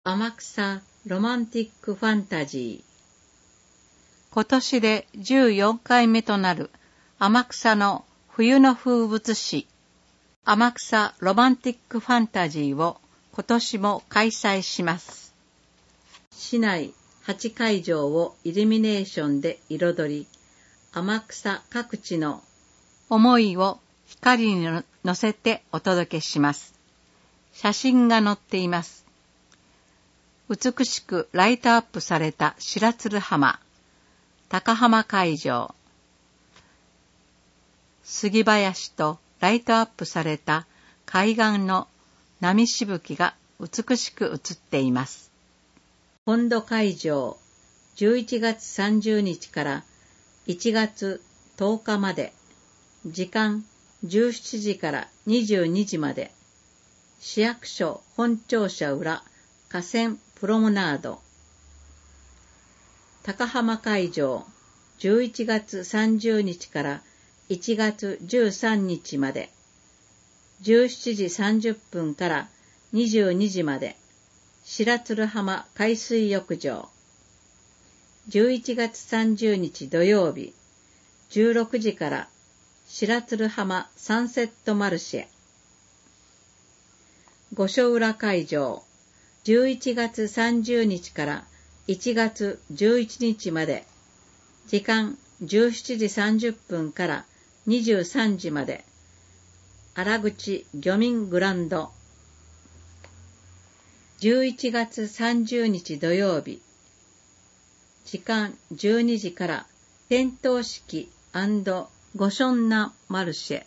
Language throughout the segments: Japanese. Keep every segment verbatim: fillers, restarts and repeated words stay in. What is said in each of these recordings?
天草ロマンティックファンタジー。今年でじゅうよんかいめとなる天草の冬の風物詩、天草ロマンティックファンタジーを今年も開催します。市内はちかいじょうをイルミネーションで彩り、天草各地の思いを光に乗せてお届けします。写真が載っています。美しくライトアップされた白鶴浜、高浜海上、杉林とライトアップされた海岸の波しぶきが美しく映っています。本土会場、じゅういちがつさんじゅうにちからいちがつとおかまで、時間じゅうしちじからにじゅうにじまで、市役所本庁舎裏河川プロムナード。高浜会場、じゅういちがつさんじゅうにちからいちがつじゅうさんにちまで、じゅうしちじさんじゅっぷんからにじゅうにじまで、白鶴浜海水浴場。じゅういちがつさんじゅうにち土曜日、じゅうろくじから白鶴浜サンセットマルシェ。御所浦会場、じゅういちがつさんじゅうにちからいちがつじゅういちにちまで、時間じゅうしちじさんじゅっぷんからにじゅうさんじまで、荒口漁民グランド。じゅういちがつさんじゅうにち土曜日、時間じゅうにじから点灯式&御所名マルシェ。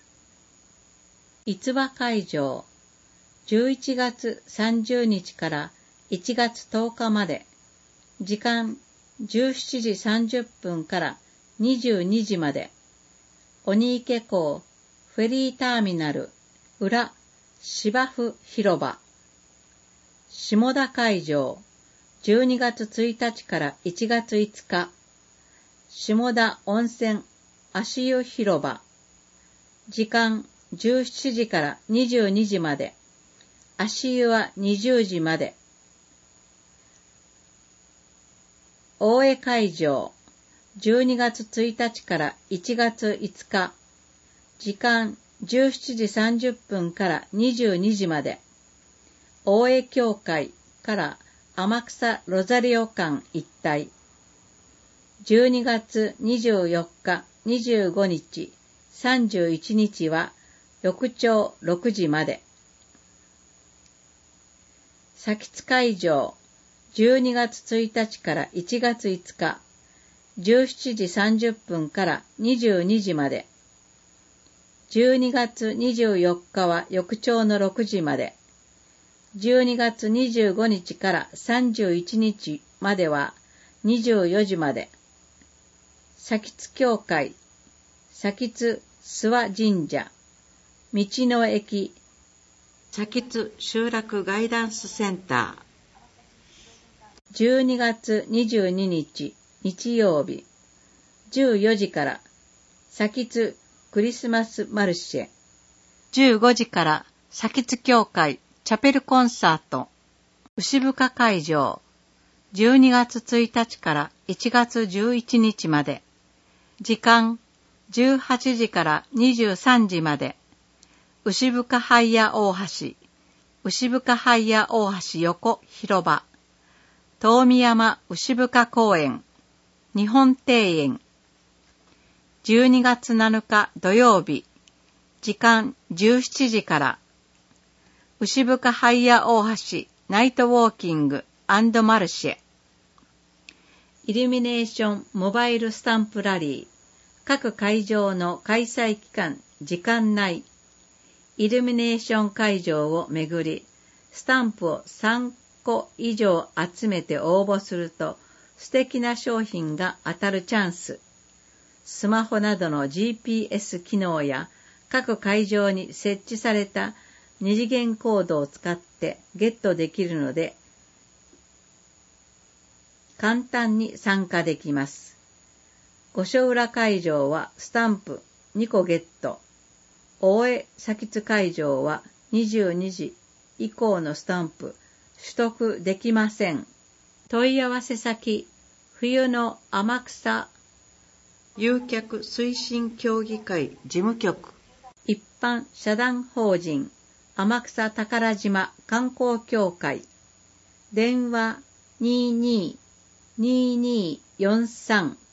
逸話会場、じゅういちがつさんじゅうにちからいちがつとおかまで、時間じゅうしちじさんじゅっぷんからにじゅうにじまで、鬼池港フェリーターミナル裏芝生広場。下田会場、じゅうにがつついたちからいちがついつか、下田温泉足湯広場。時間じゅうしちじからにじゅうにじまで、足湯はにじゅうじまで。大江会場、じゅうにがつついたちからいちがついつか、時間じゅうしちじさんじゅっぷんからにじゅうにじまで、大江教会から天草ロザリオ間一帯。じゅうにがつにじゅうよっか、にじゅうごにち、さんじゅういちにちは翌朝ろくじまで。佐吉会場、じゅうにがつついたちからいちがついつか、じゅうしちじさんじゅっぷんからにじゅうにじまで。じゅうにがつにじゅうよっかは翌朝のろくじまで。じゅうにがつにじゅうごにちからさんじゅういちにちまではにじゅうよじまで。佐吉教会、佐吉諏訪神社、道の駅、佐吉集落ガイダンスセンター。じゅうにがつにじゅうににち日曜日、じゅうよじから佐吉クリスマスマルシェ。じゅうごじから佐吉教会チャペルコンサート。牛深会場、じゅうにがつついたちからいちがつじゅういちにちまで。時間じゅうはちじからにじゅうさんじまで。牛深ハイヤ大橋、牛深ハイヤ大橋横広場。遠見山牛深公園、日本庭園。じゅうにがつなのか土曜日、時間じゅうしちじから。牛深ハイヤ大橋ナイトウォーキング&マルシェ。イルミネーションモバイルスタンプラリー。各会場の開催期間、時間内。イルミネーション会場をめぐり、スタンプをさんこ以上集めて応募すると素敵な商品が当たるチャンス。スマホなどの ジーピーエス 機能や各会場に設置された二次元コードを使ってゲットできるので簡単に参加できます。御所浦会場はスタンプにこゲット。大江佐吉会場はにじゅうにじ以降のスタンプ取得できません。問い合わせ先、冬の天草誘客推進協議会事務局、 一般社団法人天草宝島観光協会、電話 にーにーにーにーよんさん